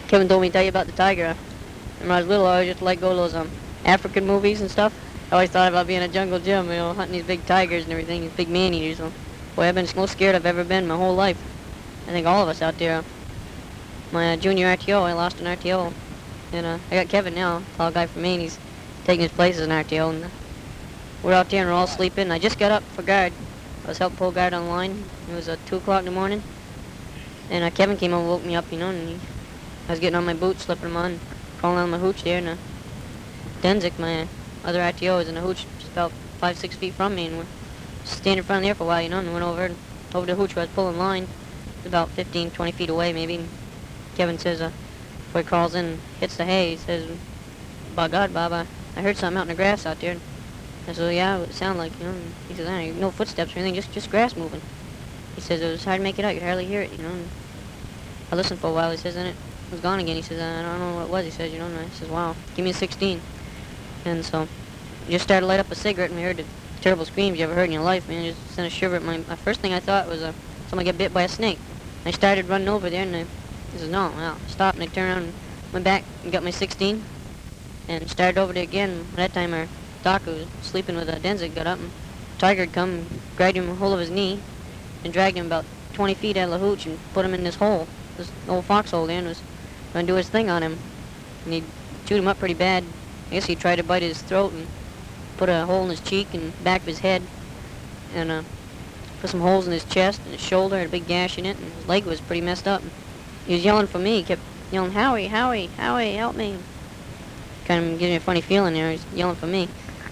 Kevin told me to tell you about the tiger. When I was little, I always used to like go to those African movies and stuff. I always thought about being a jungle Jim, hunting these big tigers and everything, these big man-eaters. Boy, I've been the most scared I've ever been my whole life. I think all of us out there. My junior RTO, I lost an RTO. And I got Kevin now, tall guy from Maine. He's taking his place as an RTO. And we're out there and we're all sleeping. I just got up for guard. I was helping pull guard on the line. It was 2 o'clock in the morning. And Kevin came over and woke me up, and I was getting on my boots, slipping them on, crawling on my hooch there. And Denzik, my other RTO, was in the hooch just about 5-6 feet from me. And we're standing in front of there for a while, and went over the hooch where I was pulling line, about 15-20 feet away maybe. And Kevin says, before he crawls in and hits the hay, he says, "By God, Bob, I heard something out in the grass out there." And I said, "Yeah, what it sounded like, And he says, "No footsteps or anything, just grass moving." He says, "It was hard to make it out, you hardly hear it, And I listened for a while, he says, and it was gone again. He says, "I don't know what it was," he says, And I says, "Wow, give me a 16. And so I just started to light up a cigarette, and we heard the terrible screams you ever heard in your life, man. It just sent a shiver at my first thing I thought was someone get bit by a snake. I started running over there, and he says, "No, well, stop." And I turned around and went back and got my 16 and started over there again. At that time, our doc, who was sleeping with Denzik, got up, and Tiger had come and grabbed him a hold of his knee and dragged him about 20 feet out of the hooch and put him in this hole, this old foxhole there, and was going to do his thing on him. And he chewed him up pretty bad. I guess he tried to bite his throat and put a hole in his cheek and back of his head, and put some holes in his chest and his shoulder, had a big gash in it, and his leg was pretty messed up. He was yelling for me. He kept yelling, "Howie, Howie, Howie, help me." Kind of giving me a funny feeling there. He was yelling for me.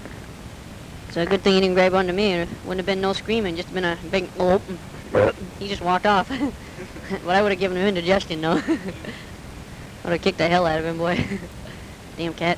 So a good thing he didn't grab onto me. There wouldn't have been no screaming, just been a big whoop. He just walked off. But I would have given him indigestion, though. I would have kicked the hell out of him, boy. Damn cat.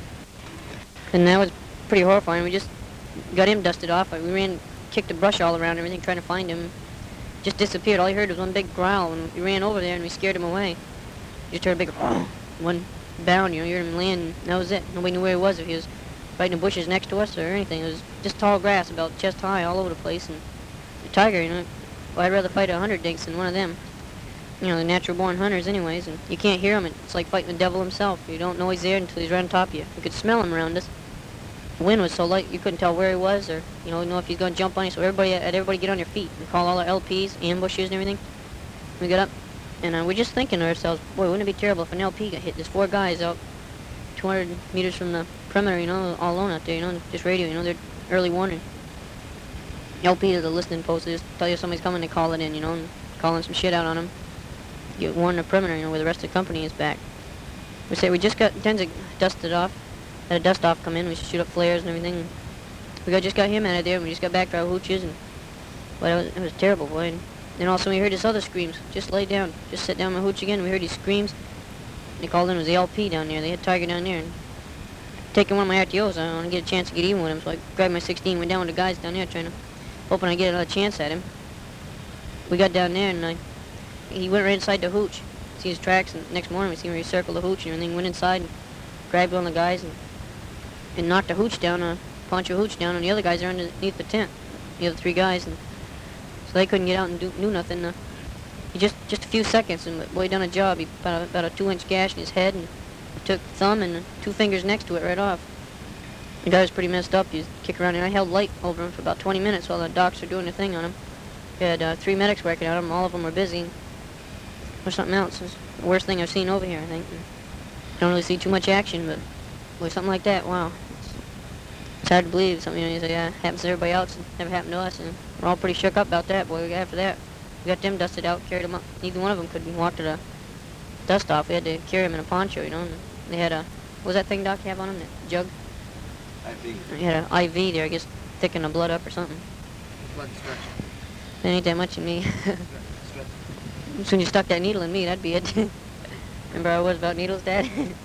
And that was pretty horrifying. We just got him dusted off. We ran, kicked the brush all around everything, trying to find him. Just disappeared. All he heard was one big growl, and we ran over there and we scared him away. Just heard a big one bound, you heard him land, and that was it. Nobody knew where he was, if he was right in the bushes next to us or anything. It was just tall grass, about chest high, all over the place. And the tiger, well, I'd rather fight 100 dinks than one of them. The natural born hunters anyways, and you can't hear him. It's like fighting the devil himself. You don't know he's there until he's right on top of you. You could smell him around us. The wind was so light you couldn't tell where he was, or know if he's going to jump on you. So everybody get on your feet. We call all our LPs, ambushes and everything. We got up, and we're just thinking to ourselves, boy, wouldn't it be terrible if an LP got hit? There's 4 guys out 200 meters from the perimeter, all alone out there, just radio, they're early warning. LP is the listening post. They just tell you somebody's coming, they call it in, and calling some shit out on them. You warn the perimeter, where the rest of the company is back. We say we just got Denzik dusted off. Had a dust off come in. We shoot up flares and everything. We just got him out of there, and we just got back to our hooches, and it was terrible, boy. And then also we heard his other screams. Just lay down, just sit down my hooch again. We heard these screams. They called in, it was the LP down there. They had Tiger down there, and taking one of my RTOs. I want to get a chance to get even with him, so I grabbed my 16, went down with the guys down there, hoping I get another chance at him. We got down there, and he went right inside the hooch. See his tracks, and next morning we see him recircle the hooch and everything. Went inside and grabbed one of the guys and knocked the hooch down, poncho hooch down, and the other guys are underneath the tent. The other 3 guys, and so they couldn't get out and do nothing. He just a few seconds, and boy, done a job. He about a 2-inch gash in his head, and took thumb and 2 fingers next to it right off. The guy was pretty messed up. He was kicking around, and I held light over him for about 20 minutes while the docs were doing their thing on him. We had 3 medics working on him. All of them were busy. Or something else. It's the worst thing I've seen over here, I think. Don't really see too much action, but boy, something like that, wow. It's hard to believe. Something, you say, yeah, happens to everybody else, and never happened to us, and we're all pretty shook up about that, boy. After that, we got them dusted out, carried them up. Neither one of them could walk to the dust off. We had to carry them in a poncho, And they had what was that thing, Doc, you have on them, that jug? IV. He had an IV there, I guess, thicken the blood up or something. Blood stretch. That ain't that much in me. As soon as you stuck that needle in me, that'd be it. Remember how I was about needles, Dad?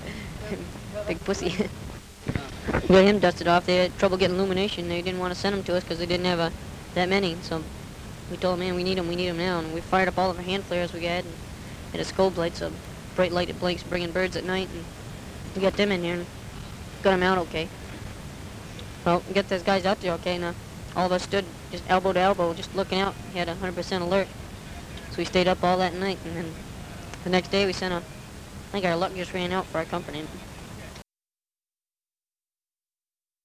Big pussy. We got him dusted off. They had trouble getting illumination. They didn't want to send them to us because they didn't have that many. So we told them, man, we need them now. And we fired up all of our hand flares we got, and had a scope light, so bright light that blinks, bringing birds at night. And we got them in here and got them out okay. Well, we got those guys out there okay. Now all of us stood just elbow to elbow, just looking out. He had 100% alert. So we stayed up all that night, and then the next day we sent a think our luck just ran out for our company.